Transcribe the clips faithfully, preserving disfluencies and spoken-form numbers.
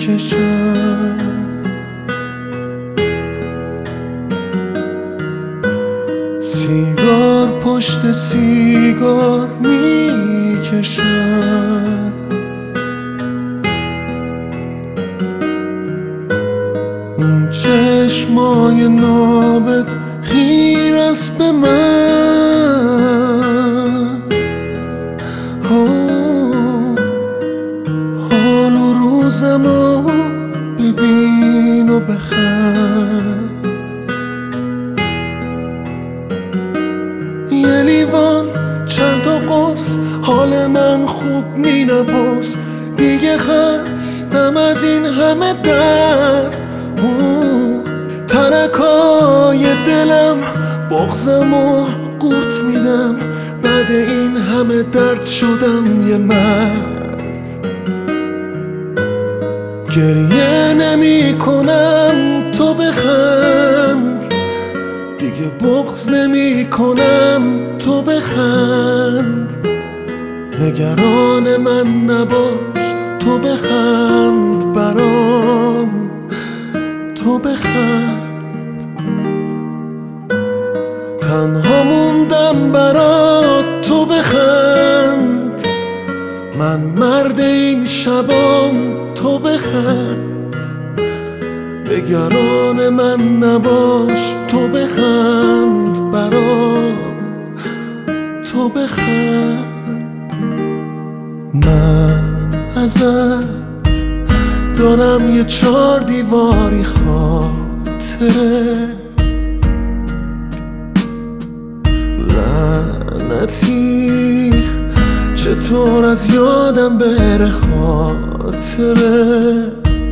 میکشم، سیگار پشت سیگار میکشم، اون چشمای نابت خیر است به من، حال و روزمو ببین و بخند، یه لیوان چند تا قرص حال من خوب می نپرس، دیگه خستم از این همه درد، ترکای دلم بغزم و قورت میدم، بعد این همه درد شدم یه مرد، گریه نمی کنم تو بخند، دیگه بغض نمی کنم تو بخند، نگران من نباش تو بخند برام، تو بخند، تنها موندم برات تو بخند، من مرد این شبام تو بخند، نگران من نباش تو بخند برام، تو بخند، من ازت دارم یه چار دیواری خاطره، لعنتی چطور از یادم بره خاطرت،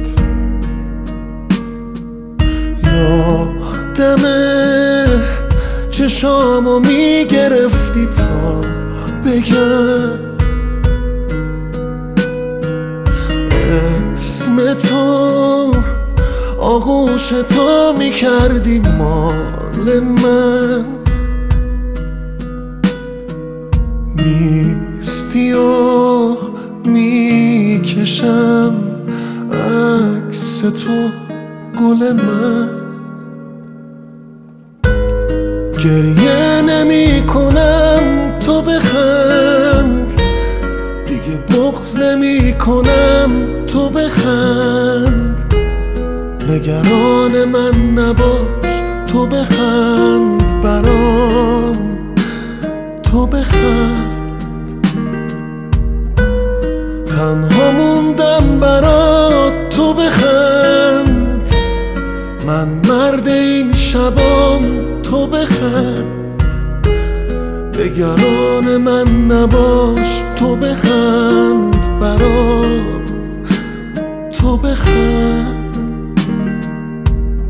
یادمه چشامو میگرفتی تا بگم اسم تو، آغوش تو میکردی مال من، نیستی و میکشم عکس تو گل من، گریه نمی کنم تو بخند، دیگه بغض نمی کنم تو بخند، نگران من نباش تو بخند برام، تو بخند، تنها موندم برات تو بخند، من مرد این شبام تو بخند، نگران من نباش تو بخند برام، تو بخند.